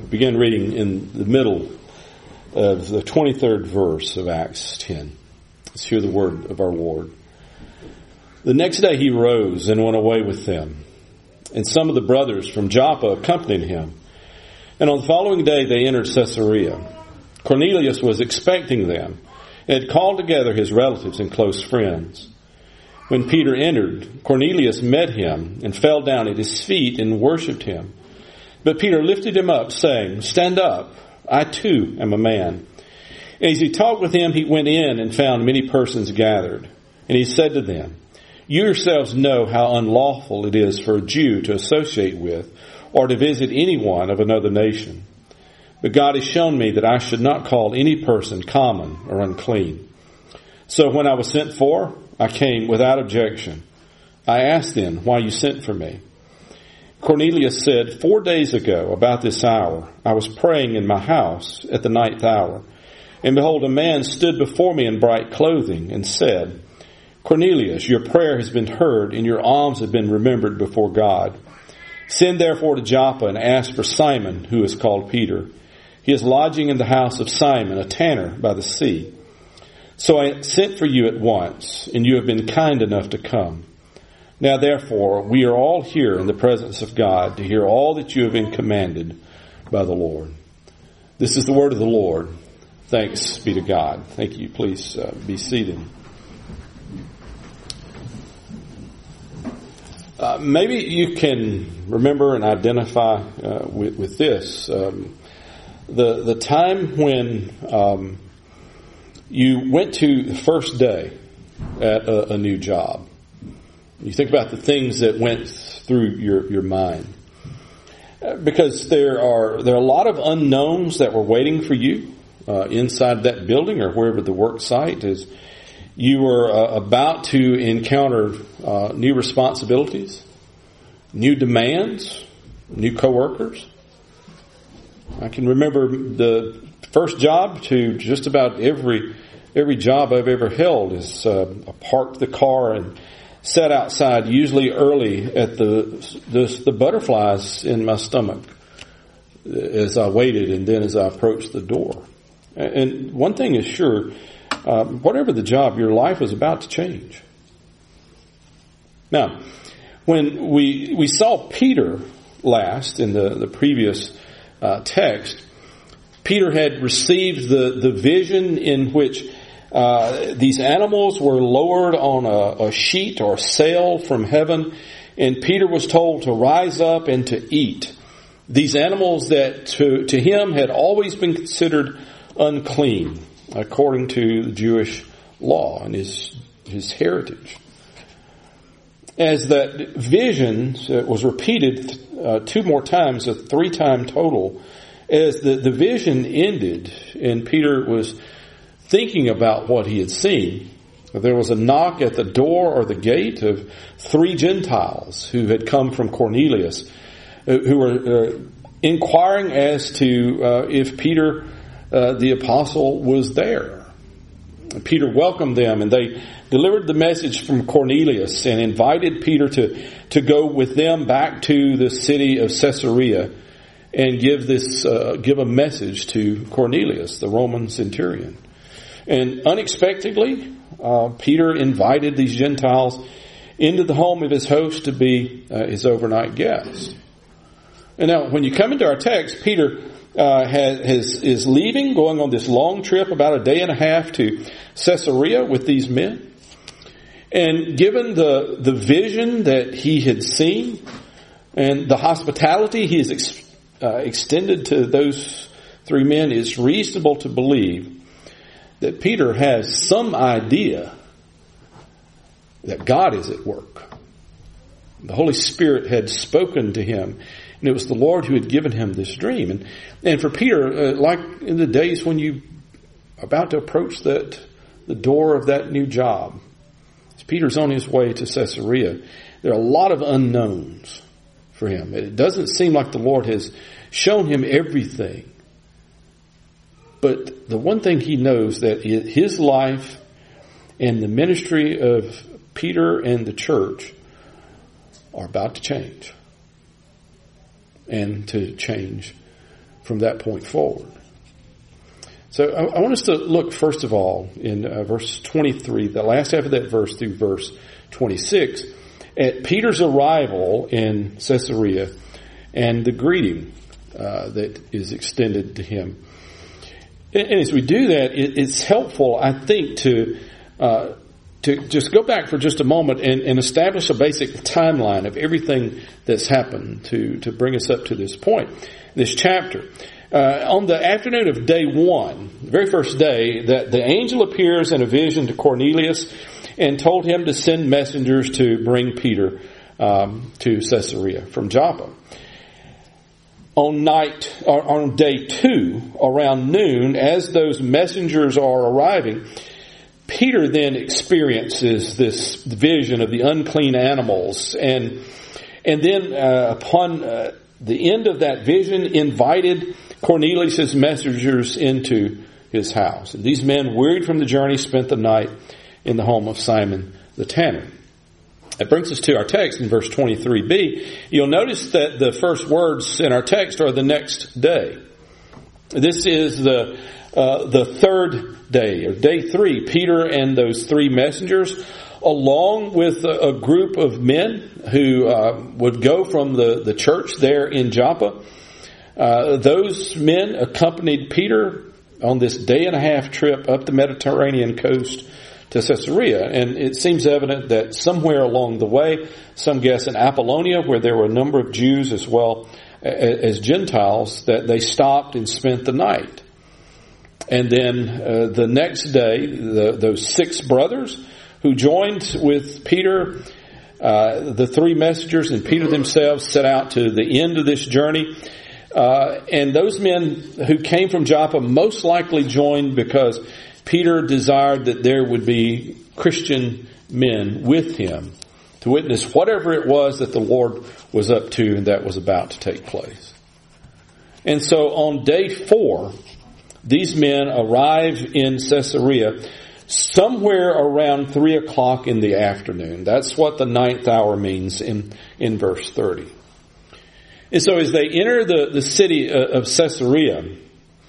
begin reading in the middle of the 23rd verse of Acts 10. Let's hear the word of our Lord. The next day he rose and went away with them, and some of the brothers from Joppa accompanied him. And on the following day they entered Caesarea. Cornelius was expecting them, and had called together his relatives and close friends. When Peter entered, Cornelius met him and fell down at his feet and worshipped him. But Peter lifted him up, saying, "Stand up, I too am a man." And as he talked with him, he went in and found many persons gathered. And he said to them, "You yourselves know how unlawful it is for a Jew to associate with or to visit anyone of another nation. But God has shown me that I should not call any person common or unclean. So when I was sent for, I came without objection. I asked then why you sent for me. Cornelius said, 4 days ago, about this hour, I was praying in my house at the 9th hour. And behold, a man stood before me in bright clothing and said, Cornelius, your prayer has been heard and your alms have been remembered before God. Send therefore to Joppa and ask for Simon, who is called Peter. He is lodging in the house of Simon, a tanner by the sea. So I sent for you at once, and you have been kind enough to come. Now therefore, we are all here in the presence of God to hear all that you have been commanded by the Lord." This is the word of the Lord. Thanks be to God. Thank you. Please be seated. Maybe you can remember and identify with this. The time when you went to the first day at a new job. You think about the things that went through your mind. Because there are a lot of unknowns that were waiting for you inside that building or wherever the work site is. You were about to encounter new responsibilities, new demands, new coworkers. I can remember the first job to just about every job I've ever held is I parked the car and sat outside, usually early, at the butterflies in my stomach as I waited and then as I approached the door. And one thing is sure, whatever the job, your life is about to change. Now, when we saw Peter last in the previous text, Peter had received the vision in which these animals were lowered on a sheet or sail from heaven, and Peter was told to rise up and to eat. These animals that to him had always been considered unclean, according to the Jewish law and his heritage. As that vision was repeated 2 more times, a 3-time total, as the vision ended and Peter was thinking about what he had seen, there was a knock at the door or the gate of 3 Gentiles who had come from Cornelius, who were inquiring as to if Peter the apostle was there. Peter welcomed them, and they delivered the message from Cornelius and invited Peter to go with them back to the city of Caesarea and give a message to Cornelius, the Roman centurion. And unexpectedly, Peter invited these Gentiles into the home of his host to be his overnight guest. And now, when you come into our text, Peter is leaving, going on this long trip, about a day and a half, to Caesarea with these men. And given the vision that he had seen and the hospitality he has extended to those 3 men, it's reasonable to believe that Peter has some idea that God is at work. The Holy Spirit had spoken to him, and it was the Lord who had given him this dream. And for Peter, like in the days when you are about to approach the door of that new job, as Peter's on his way to Caesarea, there are a lot of unknowns for him. It doesn't seem like the Lord has shown him everything. But the one thing he knows, that his life and the ministry of Peter and the church are about to change. And to change from that point forward. So I want us to look, first of all, in verse 23, the last half of that verse through verse 26, at Peter's arrival in Caesarea and the greeting that is extended to him. And as we do that, it's helpful, I think, to just go back for just a moment and establish a basic timeline of everything that's happened to bring us up to this point, this chapter. On the afternoon of day one, the very first day, that the angel appears in a vision to Cornelius and told him to send messengers to bring Peter to Caesarea from Joppa. On day two, around noon, as those messengers are arriving, Peter then experiences this vision of the unclean animals, and then upon the end of that vision, invited Cornelius' messengers into his house. And these men, wearied from the journey, spent the night in the home of Simon the tanner. That brings us to our text in verse 23b. You'll notice that the first words in our text are the next day. This is the third day, or day 3. Peter and those 3 messengers, along with a group of men who would go from the church there in Joppa. Those men accompanied Peter on this day-and-a-half trip up the Mediterranean coast to Caesarea. And it seems evident that somewhere along the way, some guess in Apollonia, where there were a number of Jews as well as Gentiles, that they stopped and spent the night. And then the next day, those 6 brothers who joined with Peter, the 3 messengers and Peter themselves, set out to the end of this journey. And those men who came from Joppa most likely joined because Peter desired that there would be Christian men with him to witness whatever it was that the Lord was up to and that was about to take place. And so on day 4, these men arrive in Caesarea somewhere around 3 o'clock in the afternoon. That's what the 9th hour means in verse 30. And so as they enter the city of Caesarea,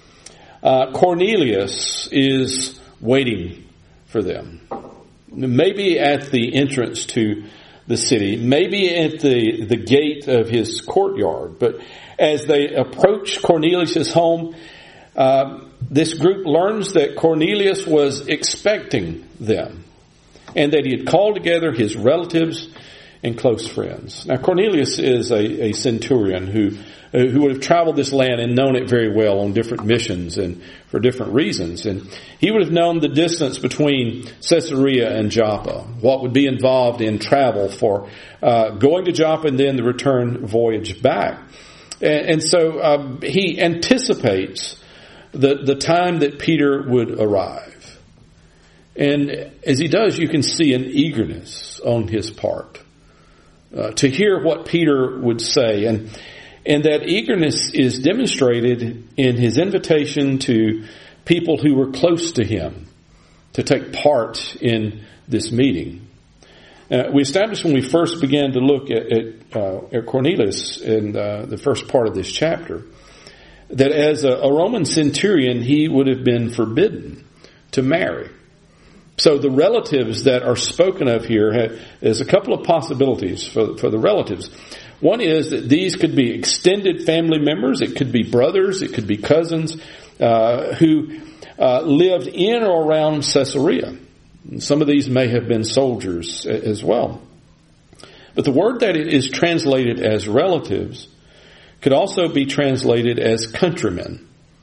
Cornelius is waiting for them. Maybe at the entrance to the city, maybe at the gate of his courtyard. But as they approach Cornelius' home, this group learns that Cornelius was expecting them and that he had called together his relatives and close friends. Now, Cornelius is a centurion who would have traveled this land and known it very well on different missions and for different reasons. And he would have known the distance between Caesarea and Joppa, what would be involved in travel for going to Joppa and then the return voyage back. And so he anticipates the time that Peter would arrive. And as he does, you can see an eagerness on his part to hear what Peter would say. And that eagerness is demonstrated in his invitation to people who were close to him to take part in this meeting. We established when we first began to look at Cornelius in the first part of this chapter that as a Roman centurion, he would have been forbidden to marry. So the relatives that are spoken of here, there's a couple of possibilities for the relatives. One is that these could be extended family members. It could be brothers. It could be cousins who lived in or around Caesarea. Some of these may have been soldiers as well. But the word that is translated as relatives could also be translated as countrymen.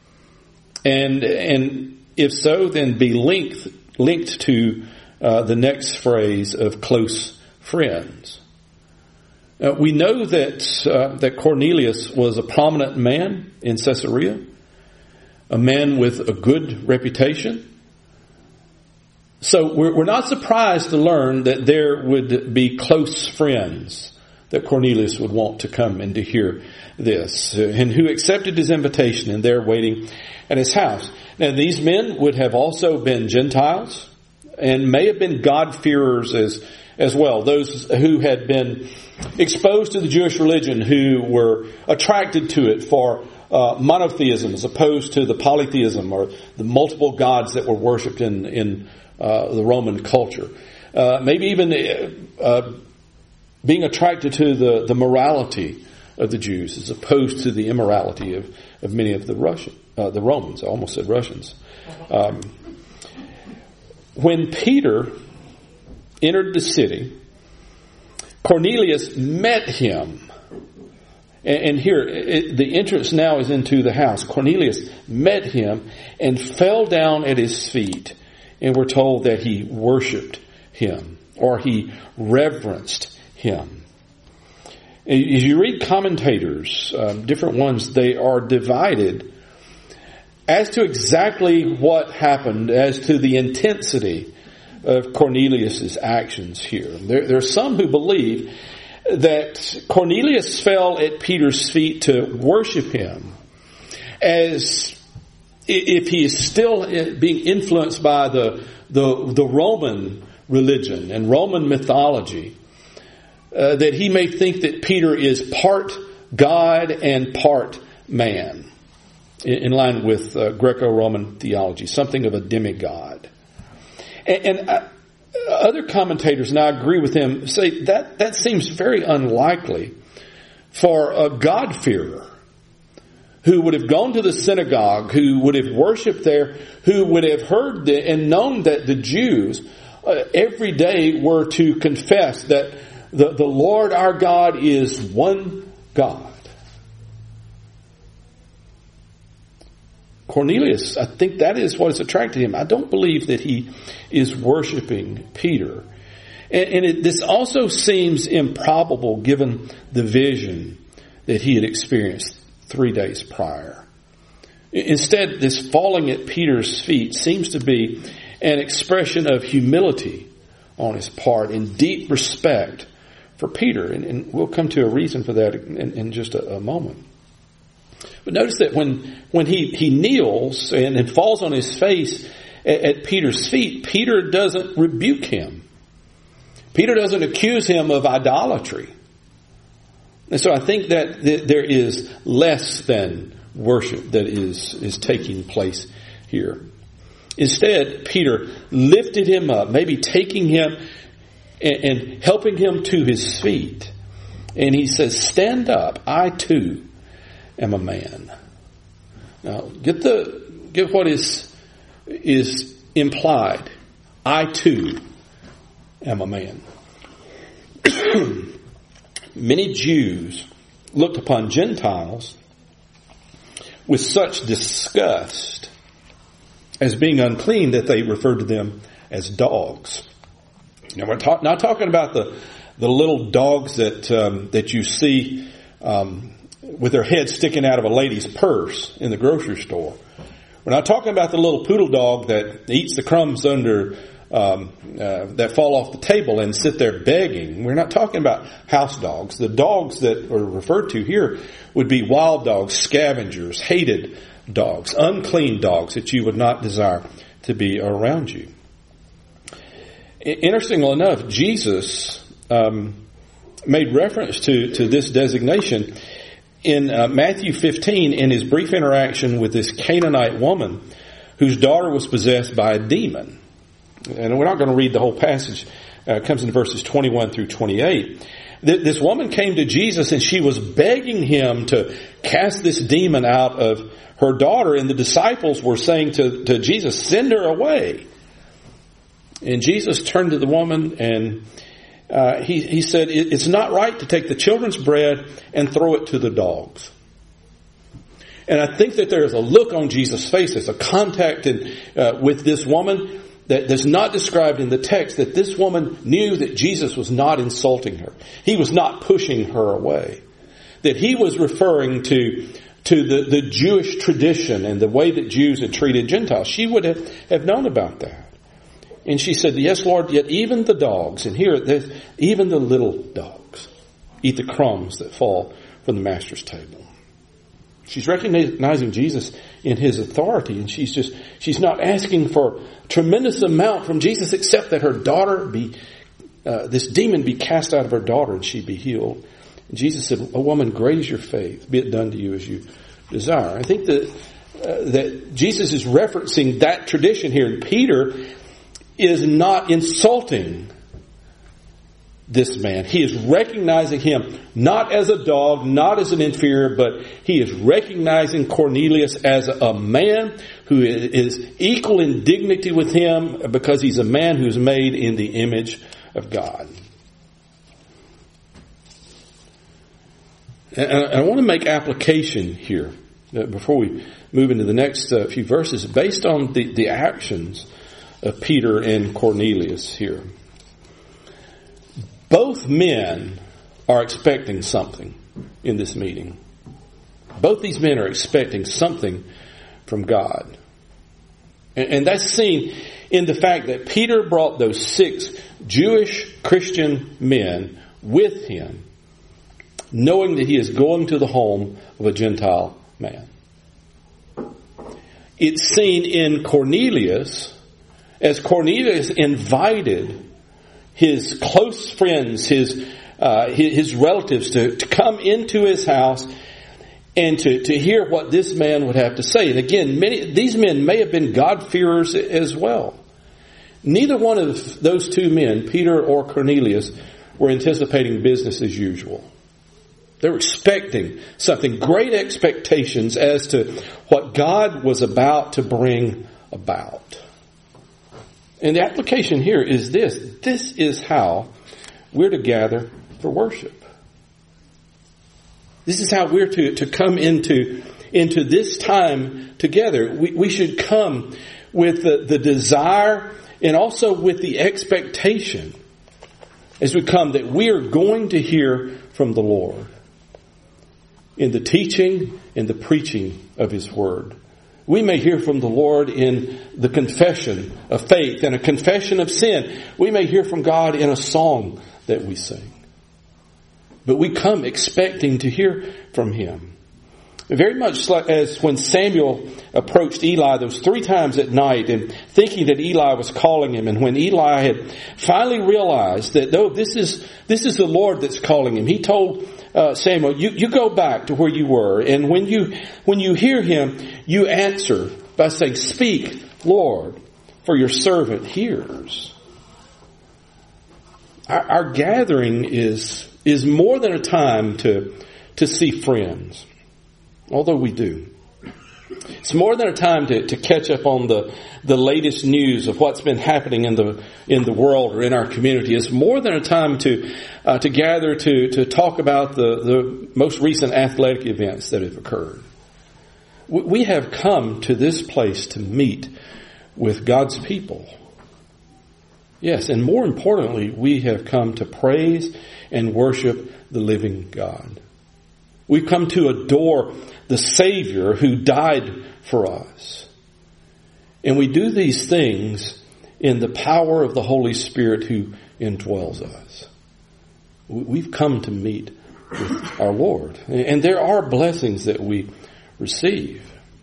And if so, then be linked to the next phrase of close friends. We know that Cornelius was a prominent man in Caesarea, a man with a good reputation. So we're not surprised to learn that there would be close friends that Cornelius would want to come and to hear this, and who accepted his invitation, and they're waiting at his house. Now, these men would have also been Gentiles and may have been God-fearers as well. Those who had been exposed to the Jewish religion, who were attracted to it for monotheism as opposed to the polytheism or the multiple gods that were worshipped in the Roman culture. Maybe even being attracted to the morality of the Jews as opposed to the immorality of many of the Romans. I almost said Russians. When Peter entered the city, Cornelius met him. And here, the entrance now is into the house. Cornelius met him and fell down at his feet. And we're told that he worshiped him, or he reverenced him. As you read commentators, different ones, they are divided as to exactly what happened, as to the intensity of Cornelius' actions here. There are some who believe that Cornelius fell at Peter's feet to worship him, as if he is still being influenced by the Roman religion and Roman mythology, that he may think that Peter is part God and part man, in line with Greco-Roman theology, something of a demigod. And other commentators, and I agree with them, say that seems very unlikely for a God-fearer who would have gone to the synagogue, who would have worshipped there, who would have heard and known that the Jews every day were to confess that the Lord our God is one God. Cornelius, I think that is what has attracted him. I don't believe that he is worshiping Peter. And this also seems improbable given the vision that he had experienced 3 days prior. Instead, this falling at Peter's feet seems to be an expression of humility on his part and deep respect for Peter. And we'll come to a reason for that in just a moment. But notice that when he kneels and falls on his face at Peter's feet, Peter doesn't rebuke him. Peter doesn't accuse him of idolatry. And so I think that there is less than worship that is taking place here. Instead, Peter lifted him up, maybe taking him and helping him to his feet. And he says, "Stand up, I too am a man." Now, get what is implied. I too am a man. Many Jews looked upon Gentiles with such disgust as being unclean that they referred to them as dogs. Now, we're not talking about the little dogs that you see with their head sticking out of a lady's purse in the grocery store. We're not talking about the little poodle dog that eats the crumbs under that fall off the table and sit there begging. We're not talking about house dogs. The dogs that are referred to here would be wild dogs, scavengers, hated dogs, unclean dogs that you would not desire to be around you. Interestingly enough, Jesus made reference to this designation in Matthew 15 in his brief interaction with this Canaanite woman whose daughter was possessed by a demon. And we're not going to read the whole passage. It comes in verses 21 through 28. This woman came to Jesus and she was begging him to cast this demon out of her daughter. And the disciples were saying to Jesus, "Send her away." And Jesus turned to the woman and he said, "It's not right to take the children's bread and throw it to the dogs." And I think that there is a look on Jesus' face as a contact with this woman that's not described in the text, that this woman knew that Jesus was not insulting her. He was not pushing her away. That he was referring to the Jewish tradition and the way that Jews had treated Gentiles. She would have known about that. And she said, "Yes, Lord, yet even the dogs," and here, even the little dogs, "eat the crumbs that fall from the master's table." She's recognizing Jesus in his authority, and she's not asking for a tremendous amount from Jesus except that her daughter this demon be cast out of her daughter and she be healed. And Jesus said, "A woman, great is your faith. Be it done to you as you desire. I think that Jesus is referencing that tradition here. And Peter is not insulting this man. He is recognizing him not as a dog, not as an inferior, but he is recognizing Cornelius as a man who is equal in dignity with him because he's a man who's made in the image of God. And I want to make application here before we move into the next few verses based on the actions of Peter and Cornelius here. Both men are expecting something in this meeting. Both these men are expecting something from God. And that's seen in the fact that Peter brought those 6 Jewish Christian men with him, knowing that he is going to the home of a Gentile man. It's seen in Cornelius, as Cornelius invited his close friends, his relatives to come into his house and to hear what this man would have to say. And again, these men may have been God-fearers as well. Neither one of those 2 men, Peter or Cornelius, were anticipating business as usual. They were expecting something, great expectations as to what God was about to bring about. And the application here is this. This is how we're to gather for worship. This is how we're to come into this time together. We should come with the desire and also with the expectation as we come that we are going to hear from the Lord in the teaching and the preaching of His Word. We may hear from the Lord in the confession of faith and a confession of sin. We may hear from God in a song that we sing. But we come expecting to hear from Him. Very much as when Samuel approached Eli those 3 times at night and thinking that Eli was calling him, and when Eli had finally realized that no, this is the Lord that's calling him, he told Samuel, you go back to where you were, and when you hear him, you answer by saying, "Speak, Lord, for your servant hears." Our gathering is more than a time to see friends. Although we do. It's more than a time to catch up on the latest news of what's been happening in the world or in our community. It's more than a time to gather to talk about the most recent athletic events that have occurred. We have come to this place to meet with God's people. Yes, and more importantly, we have come to praise and worship the living God. We've come to adore the Savior who died for us. And we do these things in the power of the Holy Spirit who indwells us. We've come to meet with our Lord. And there are blessings that we receive,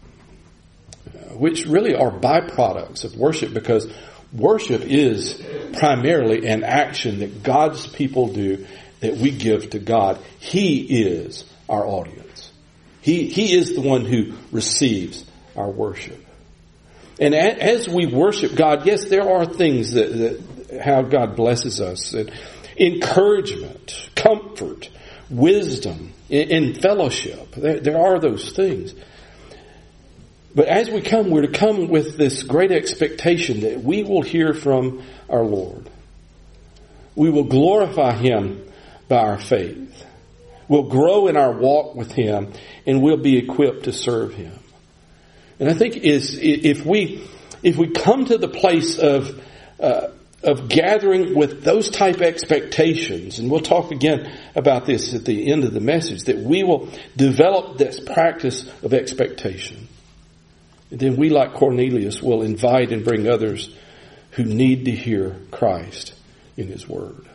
which really are byproducts of worship, because worship is primarily an action that God's people do that we give to God. He is our audience. He is the one who receives our worship. And as we worship God, yes, there are things that how God blesses us. Encouragement, comfort, wisdom, in fellowship. There are those things. But as we come, we're to come with this great expectation that we will hear from our Lord. We will glorify Him by our faith. We'll grow in our walk with Him, and we'll be equipped to serve Him. And I think if we come to the place of gathering with those type expectations, and we'll talk again about this at the end of the message, that we will develop this practice of expectation. And then we, like Cornelius, will invite and bring others who need to hear Christ in His Word.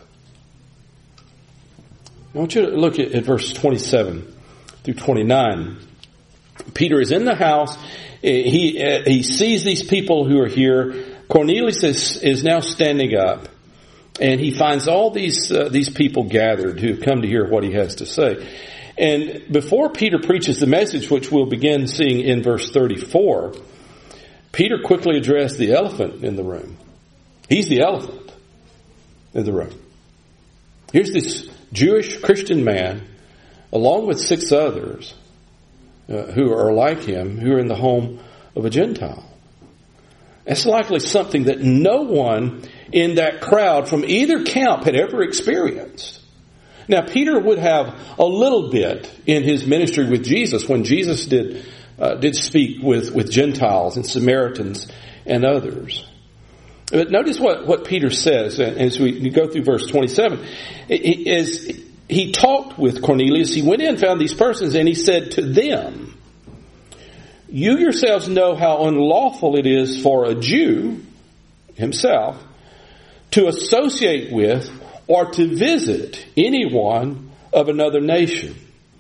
I want you to look at verse 27 through 29. Peter is in the house. He sees these people who are here. Cornelius is now standing up, and he finds all these people gathered who have come to hear what he has to say. And before Peter preaches the message, which we'll begin seeing in verse 34, Peter quickly addressed the elephant in the room. He's the elephant in the room. Here's this Jewish Christian man, along with 6 others who are like him, who are in the home of a Gentile. That's likely something that no one in that crowd from either camp had ever experienced. Now, Peter would have a little bit in his ministry with Jesus when Jesus did speak with Gentiles and Samaritans and others. But notice what Peter says as we go through verse 27. As he talked with Cornelius, he went in, found these persons, and he said to them, "You yourselves know how unlawful it is for a Jew himself to associate with or to visit anyone of another nation.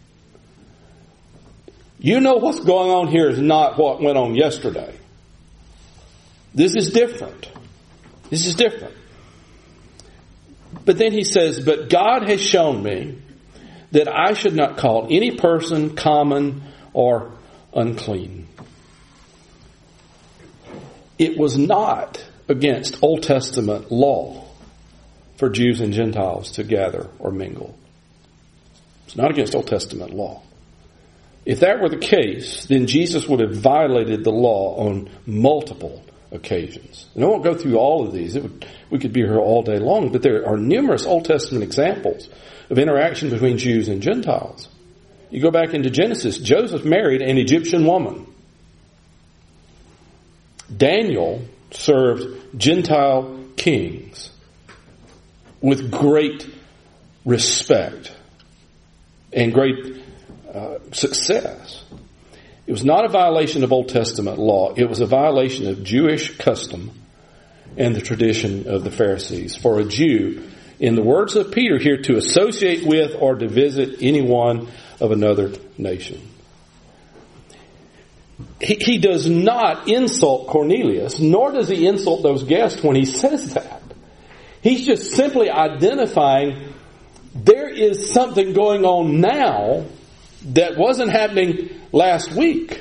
You know what's going on here is not what went on yesterday. This is different. This is different." But then he says, "But God has shown me that I should not call any person common or unclean." It was not against Old Testament law for Jews and Gentiles to gather or mingle. It's not against Old Testament law. If that were the case, then Jesus would have violated the law on multiple occasions. And I won't go through all of these. We could be here all day long, but there are numerous Old Testament examples of interaction between Jews and Gentiles. You go back into Genesis, Joseph married an Egyptian woman. Daniel served Gentile kings with great respect and great success. It was not a violation of Old Testament law. It was a violation of Jewish custom and the tradition of the Pharisees. For a Jew, in the words of Peter here, to associate with or to visit anyone of another nation. He does not insult Cornelius, nor does he insult those guests when he says that. He's just simply identifying there is something going on now that wasn't happening last week.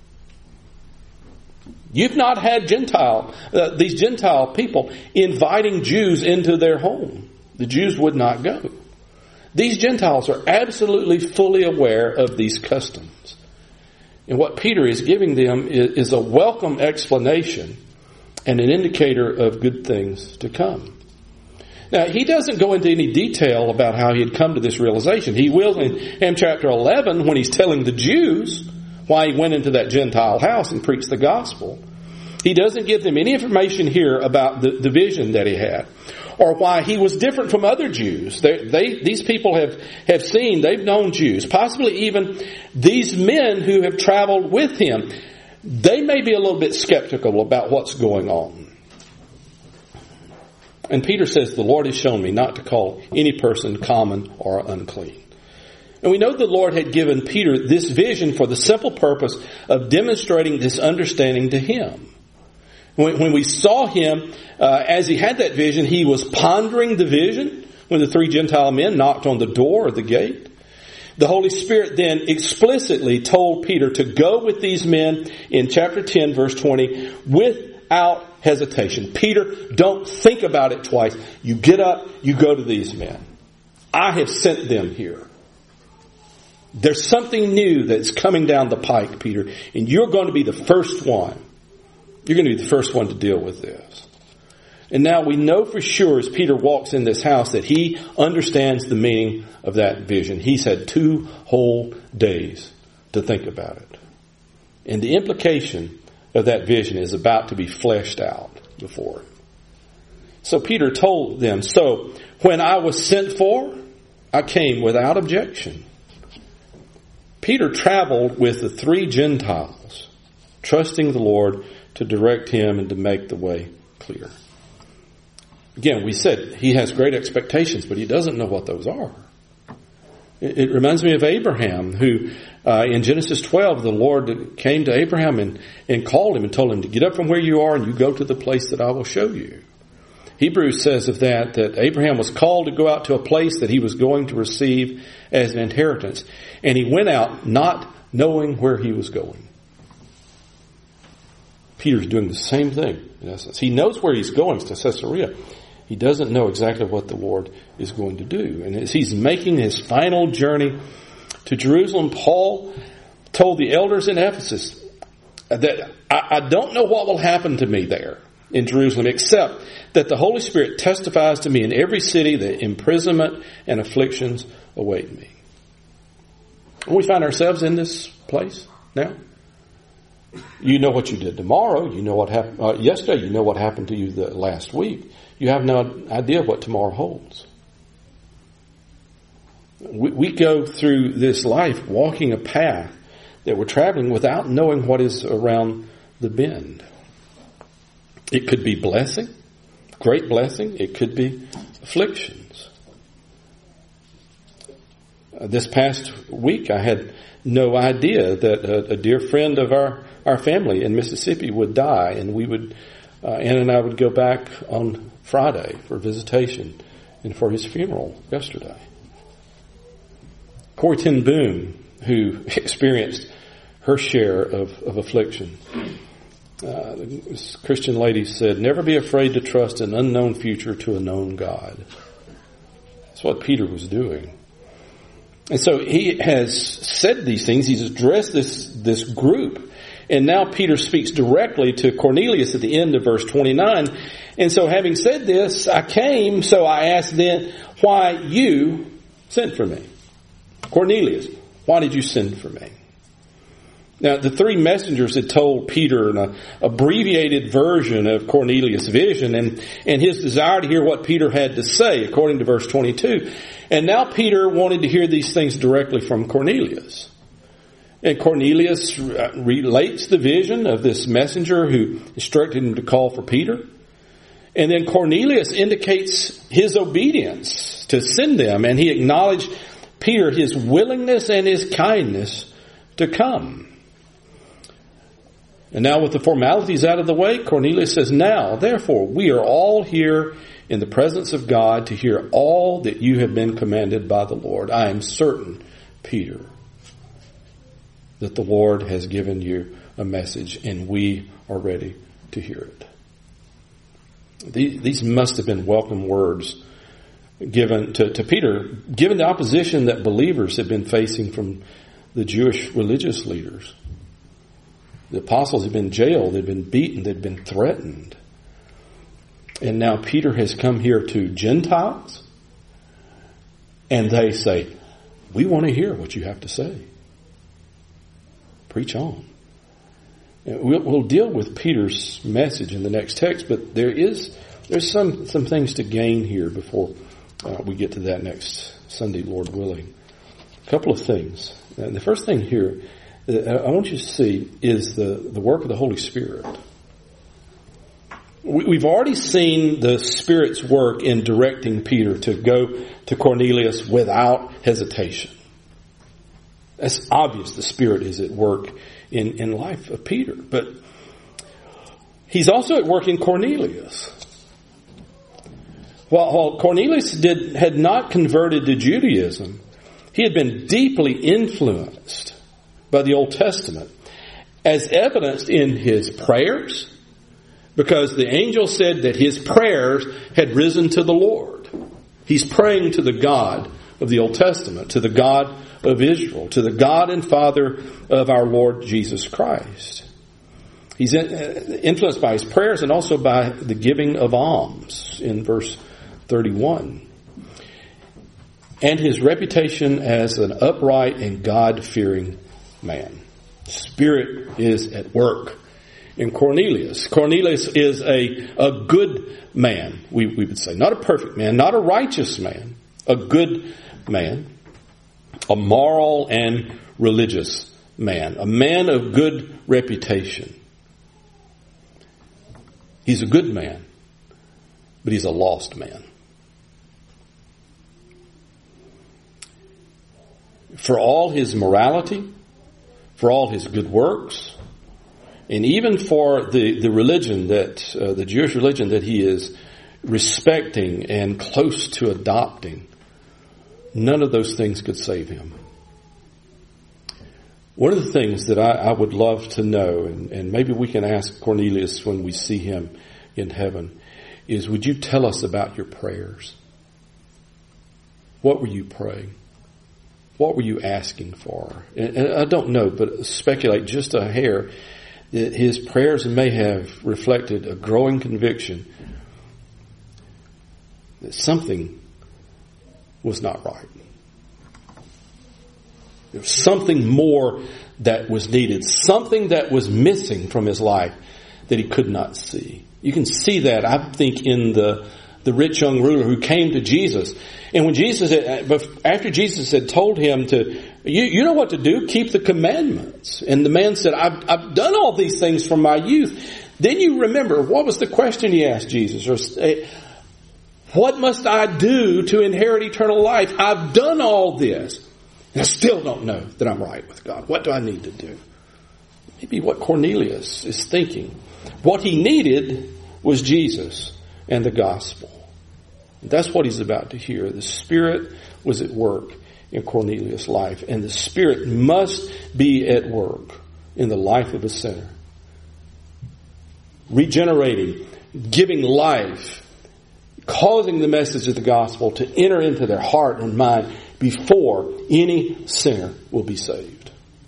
You've not had these Gentile people inviting Jews into their home. The Jews would not go. These Gentiles are absolutely fully aware of these customs. And what Peter is giving them is a welcome explanation and an indicator of good things to come. Now, he doesn't go into any detail about how he had come to this realization. He will in chapter 11 when he's telling the Jews why he went into that Gentile house and preached the gospel. He doesn't give them any information here about the vision that he had or why he was different from other Jews. These people have seen, they've known Jews, possibly even these men who have traveled with him. They may be a little bit skeptical about what's going on. And Peter says, "The Lord has shown me not to call any person common or unclean." And we know the Lord had given Peter this vision for the simple purpose of demonstrating this understanding to him. When we saw him, as he had that vision, he was pondering the vision when the 3 Gentile men knocked on the door or the gate. The Holy Spirit then explicitly told Peter to go with these men in chapter 10, verse 20, without hesitation. Peter, don't think about it twice. You get up, you go to these men. I have sent them here. There's something new that's coming down the pike, Peter, and you're going to be the first one. You're going to be the first one to deal with this. And now we know for sure as Peter walks in this house that he understands the meaning of that vision. He's had 2 whole days to think about it. And the implication of that vision is about to be fleshed out before him. So Peter told them, "So when I was sent for, I came without objection." Peter traveled with the 3 Gentiles, trusting the Lord to direct him and to make the way clear. Again, we said he has great expectations, but he doesn't know what those are. It reminds me of Abraham, who in Genesis 12, the Lord came to Abraham and called him and told him to get up from where you are and you go to the place that I will show you. Hebrews says of that Abraham was called to go out to a place that he was going to receive as an inheritance. And he went out not knowing where he was going. Peter's doing the same thing, in essence. He knows where he's going, to Caesarea. He doesn't know exactly what the Lord is going to do. And as he's making his final journey to Jerusalem, Paul told the elders in Ephesus that I don't know what will happen to me there in Jerusalem, except that the Holy Spirit testifies to me in every city that imprisonment and afflictions await me. We find ourselves in this place now. You know what you did tomorrow. You know what happened yesterday. You know what happened to you the last week. You have no idea what tomorrow holds. We go through this life walking a path that we're traveling without knowing what is around the bend. It could be blessing, great blessing. It could be afflictions. This past week, I had no idea that a dear friend of our family in Mississippi would die, and we would, Ann and I would go back on Friday for visitation and for his funeral yesterday. Corrie ten Boom, who experienced her share of affliction. This Christian lady said, "Never be afraid to trust an unknown future to a known God." That's what Peter was doing. And so he has said these things. He's addressed this group. And now Peter speaks directly to Cornelius at the end of verse 29. And so having said this, I came, so I asked then why you sent for me. Cornelius, why did you send for me? Now, the three messengers had told Peter an abbreviated version of Cornelius' vision and his desire to hear what Peter had to say, according to verse 22. And now Peter wanted to hear these things directly from Cornelius. And Cornelius relates the vision of this messenger who instructed him to call for Peter. And then Cornelius indicates his obedience to send them, and he acknowledged Peter, his willingness and his kindness to come. And now with the formalities out of the way, Cornelius says, "Now, therefore, we are all here in the presence of God to hear all that you have been commanded by the Lord. I am certain, Peter, that the Lord has given you a message, and we are ready to hear it." These must have been welcome words given to Peter, given the opposition that believers had been facing from the Jewish religious leaders. The apostles had been jailed, they'd been beaten, they'd been threatened. And now Peter has come here to Gentiles, and they say, "We want to hear what you have to say. Preach on." We'll deal with Peter's message in the next text, but there's some things to gain here before we get to that next Sunday, Lord willing. A couple of things. And the first thing here I want you to see is the work of the Holy Spirit. We've already seen the Spirit's work in directing Peter to go to Cornelius without hesitation. That's obvious. The Spirit is at work in life of Peter. But He's also at work in Cornelius. While Cornelius had not converted to Judaism, he had been deeply influenced by the Old Testament, as evidenced in his prayers, because the angel said that his prayers had risen to the Lord. He's praying to the God of the Old Testament, to the God of Israel, to the God and Father of our Lord Jesus Christ. He's influenced by his prayers and also by the giving of alms in verse 31. And his reputation as an upright and God-fearing man. Spirit is at work in Cornelius. Cornelius is a good man, we would say. Not a perfect man, not a righteous man. A good man. A moral and religious man. A man of good reputation. He's a good man, but he's a lost man. For all his morality, for all his good works, and even for the religion that the Jewish religion that he is respecting and close to adopting, none of those things could save him. One of the things that I would love to know, and maybe we can ask Cornelius when we see him in heaven, is would you tell us about your prayers? What were you praying? What were you asking for? And I don't know, but speculate just a hair that his prayers may have reflected a growing conviction that something was not right. There was something more that was needed, something that was missing from his life that he could not see. You can see that, I think, in the rich young ruler who came to Jesus. And when after Jesus had told him you know what to do, keep the commandments. And the man said, I've done all these things from my youth. Then you remember, what was the question he asked Jesus? Or, what must I do to inherit eternal life? I've done all this. And I still don't know that I'm right with God. What do I need to do? Maybe what Cornelius is thinking. What he needed was Jesus and the gospel. And that's what he's about to hear. The Spirit was at work in Cornelius' life. And the Spirit must be at work in the life of a sinner. Regenerating, giving life, causing the message of the gospel to enter into their heart and mind before any sinner will be saved.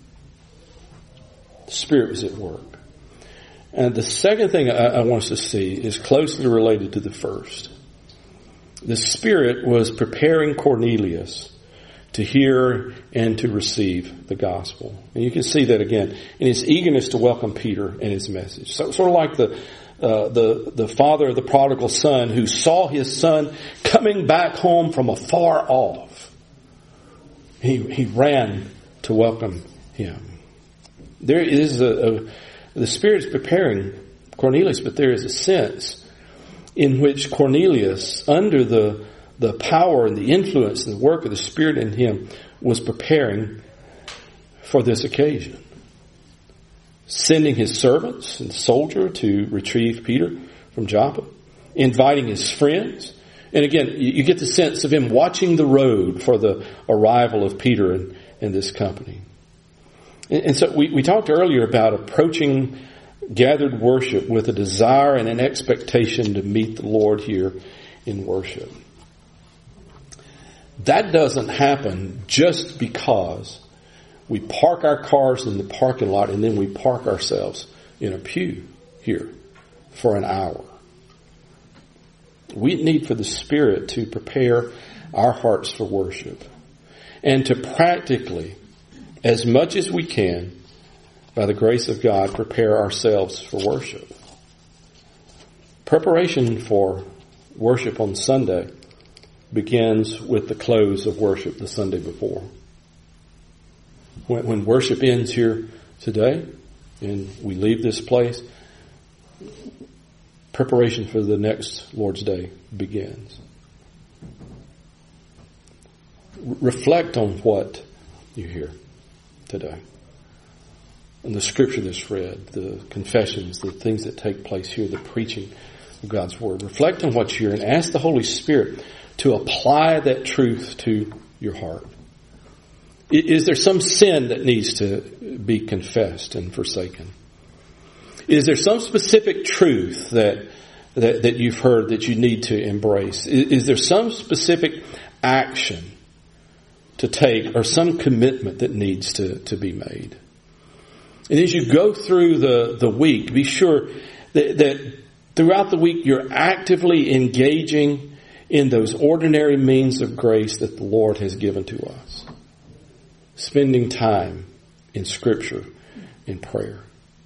The Spirit was at work. And the second thing I want us to see is closely related to the first. The Spirit was preparing Cornelius to hear and to receive the gospel. And you can see that again in his eagerness to welcome Peter and his message. So, sort of like the father of the prodigal son who saw his son coming back home from afar off. He ran to welcome him. There is the Spirit is preparing Cornelius, but there is a sense in which Cornelius, under the power and the influence and the work of the Spirit in him, was preparing for this occasion. Sending his servants and soldier to retrieve Peter from Joppa, inviting his friends. And again, you get the sense of him watching the road for the arrival of Peter and this company. And so we talked earlier about approaching gathered worship with a desire and an expectation to meet the Lord here in worship. That doesn't happen just because we park our cars in the parking lot and then we park ourselves in a pew here for an hour. We need for the Spirit to prepare our hearts for worship and to practically, as much as we can, by the grace of God, prepare ourselves for worship. Preparation for worship on Sunday begins with the close of worship the Sunday before. When worship ends here today and we leave this place, preparation for the next Lord's Day begins. Reflect on what you hear today. And the scripture that's read, the confessions, the things that take place here, the preaching of God's Word. Reflect on what you hear and ask the Holy Spirit to apply that truth to your heart. Is there some sin that needs to be confessed and forsaken? Is there some specific truth that you've heard that you need to embrace? Is there some specific action to take or some commitment that needs to be made? And as you go through the week, be sure that throughout the week you're actively engaging in those ordinary means of grace that the Lord has given to us. Spending time in Scripture, in prayer.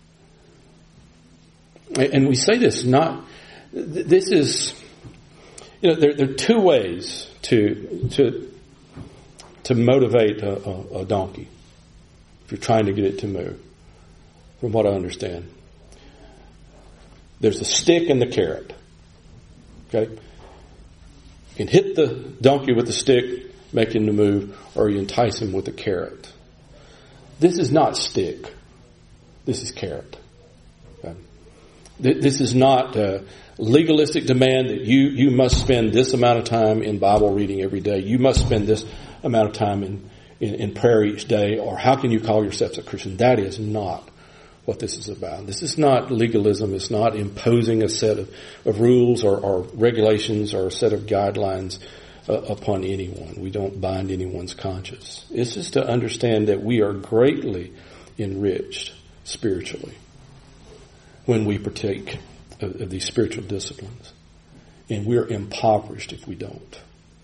And we say this this is, there are two ways to motivate a donkey if you're trying to get it to move, from what I understand. There's the stick and the carrot. Okay? You can hit the donkey with the stick, make him to move, or you entice him with a carrot. This is not stick. This is carrot. Okay? This is not a legalistic demand that you must spend this amount of time in Bible reading every day. You must spend this amount of time in prayer each day, or how can you call yourself a Christian? That is not what this is about. This is not legalism. It's not imposing a set of rules or regulations or a set of guidelines upon anyone. We don't bind anyone's conscience. It's just to understand that we are greatly enriched spiritually when we partake of these spiritual disciplines. And we're impoverished if we don't.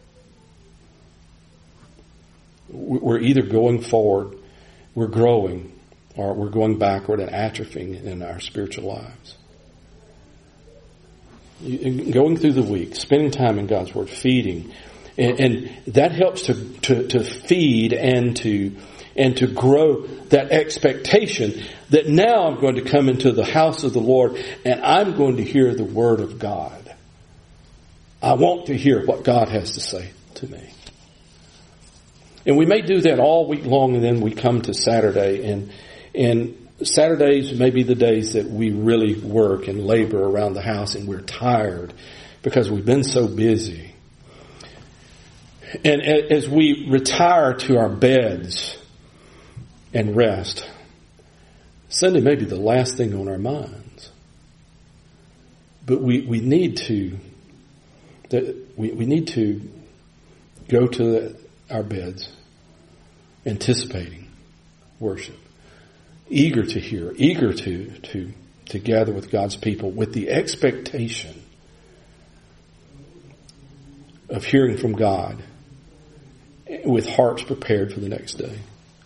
We're either going forward, we're growing, or we're going backward and atrophying in our spiritual lives. Going through the week, spending time in God's Word, feeding, and that helps to feed and to grow that expectation that now I'm going to come into the house of the Lord and I'm going to hear the Word of God. I want to hear what God has to say to me. And we may do that all week long, and then we come to Saturday, and Saturdays may be the days that we really work and labor around the house, and we're tired because we've been so busy. And as we retire to our beds and rest, Sunday may be the last thing on our minds. But we need to go to our beds anticipating worship, eager to hear, eager to gather with God's people with the expectation of hearing from God, with hearts prepared for the next day.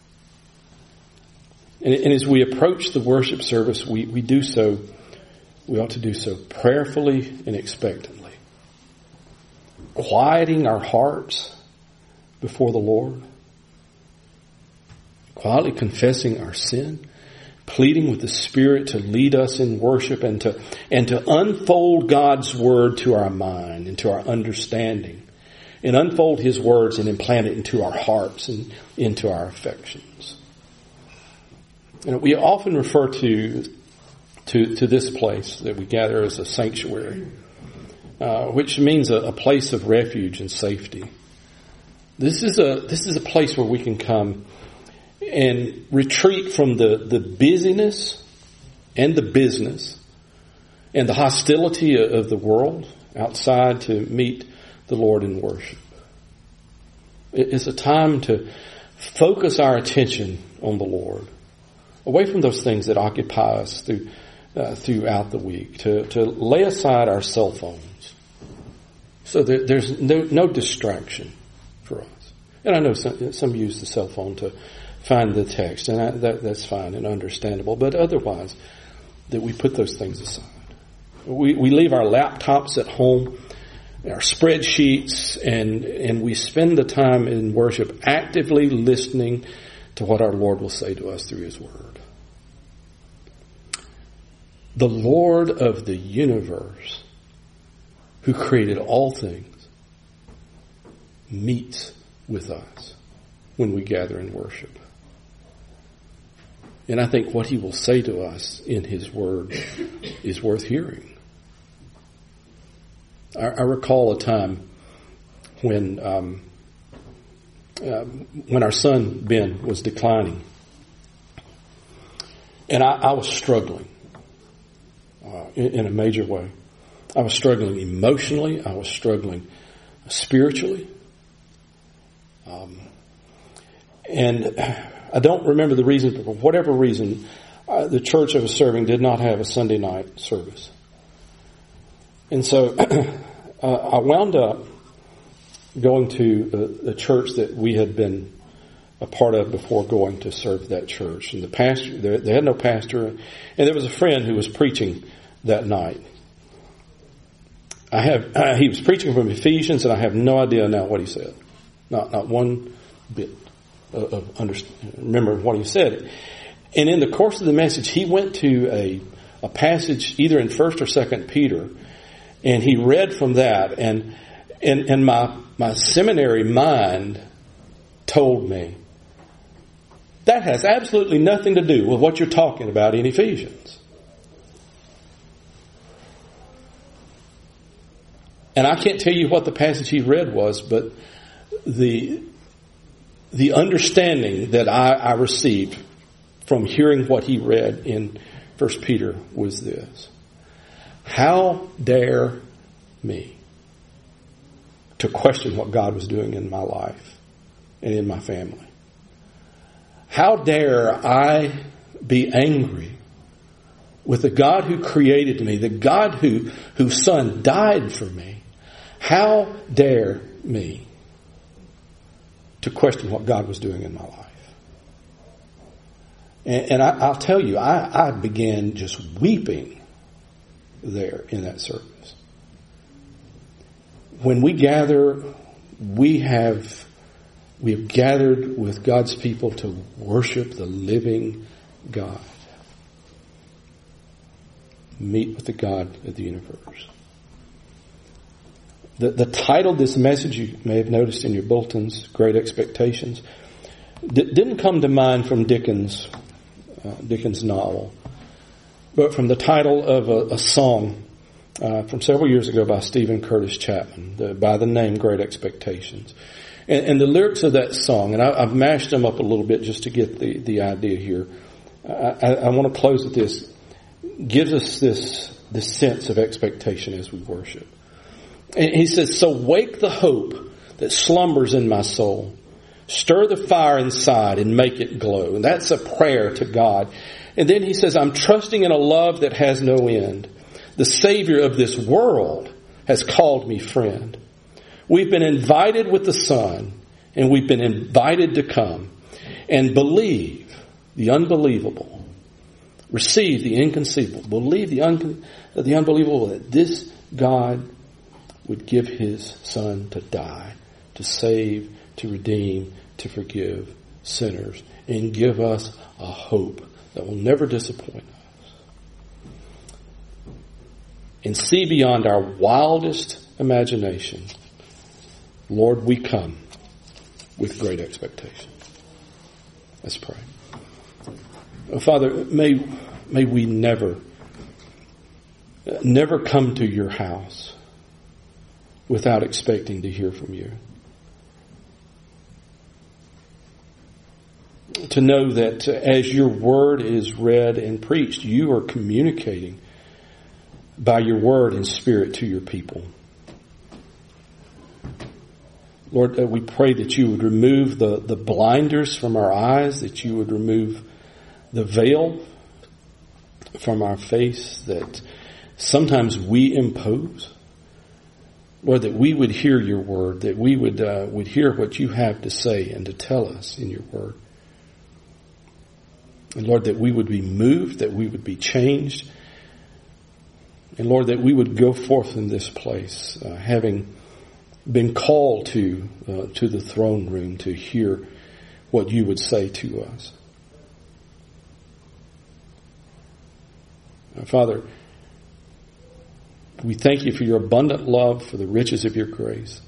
And as we approach the worship service, we ought to do so prayerfully and expectantly, quieting our hearts before the Lord, quietly confessing our sin, pleading with the Spirit to lead us in worship and to unfold God's Word to our mind and to our understanding, and unfold His words and implant it into our hearts and into our affections. We often refer to this place that we gather as a sanctuary, which means a place of refuge and safety. This is a place where we can come and retreat from the busyness and the business and the hostility of the world outside to meet the Lord in worship. It's a time to focus our attention on the Lord, away from those things that occupy us throughout the week, to lay aside our cell phones so that there's no distraction for us. And I know some use the cell phone to find the text, and that's fine and understandable, but otherwise, that we put those things aside. We leave our laptops at home, our spreadsheets, and we spend the time in worship actively listening to what our Lord will say to us through His Word. The Lord of the universe, who created all things, meets with us when we gather in worship. And I think what He will say to us in His Word is worth hearing. I recall a time when our son Ben was declining, and I was struggling in a major way. I was struggling emotionally. I was struggling spiritually. And I don't remember the reason, but for whatever reason, the church I was serving did not have a Sunday night service. And so I wound up going to the church that we had been a part of before going to serve that church. And the pastor, they had no pastor, and there was a friend who was preaching that night. He was preaching from Ephesians, and I have no idea now what he said. Not one bit of remembering what he said. And in the course of the message, he went to a passage either in 1st or 2nd Peter, and he read from that, and my seminary mind told me that has absolutely nothing to do with what you're talking about in Ephesians. And I can't tell you what the passage he read was, but the understanding that I received from hearing what he read in 1 Peter was this. How dare me to question what God was doing in my life and in my family? How dare I be angry with the God who created me, the God whose Son died for me? How dare me to question what God was doing in my life? And I'll tell you, I began just weeping there in that service. When we gather, we have gathered with God's people to worship the living God. Meet with the God of the universe. The title of this message, you may have noticed in your bulletins, Great Expectations, didn't come to mind from Dickens' novel, but from the title of a song from several years ago by Stephen Curtis Chapman, by the name Great Expectations. And the lyrics of that song, and I've mashed them up a little bit just to get the idea here. I want to close with this. Gives us this sense of expectation as we worship. And he says, so wake the hope that slumbers in my soul. Stir the fire inside and make it glow. And that's a prayer to God. And then he says, I'm trusting in a love that has no end. The Savior of this world has called me friend. We've been invited with the Son, and we've been invited to come and believe the unbelievable. Receive the inconceivable. Believe the unbelievable, that this God would give His Son to die, to save, to redeem, to forgive sinners, and give us a hope that will never disappoint us. And see beyond our wildest imagination. Lord, we come with great expectation. Let's pray. Father, may we never come to your house without expecting to hear from you. To know that as your word is read and preached, you are communicating by your word and spirit to your people. Lord, we pray that you would remove the blinders from our eyes, that you would remove the veil from our face that sometimes we impose. Lord, that we would hear your word, that we would hear what you have to say and to tell us in your word. And Lord, that we would be moved, that we would be changed. And Lord, that we would go forth in this place, having been called to the throne room to hear what you would say to us. Father, we thank you for your abundant love, for the riches of your grace.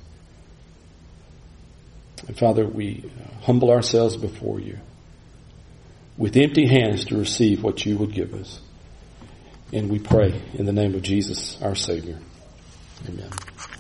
And Father, we humble ourselves before you with empty hands to receive what you would give us. And we pray in the name of Jesus, our Savior. Amen.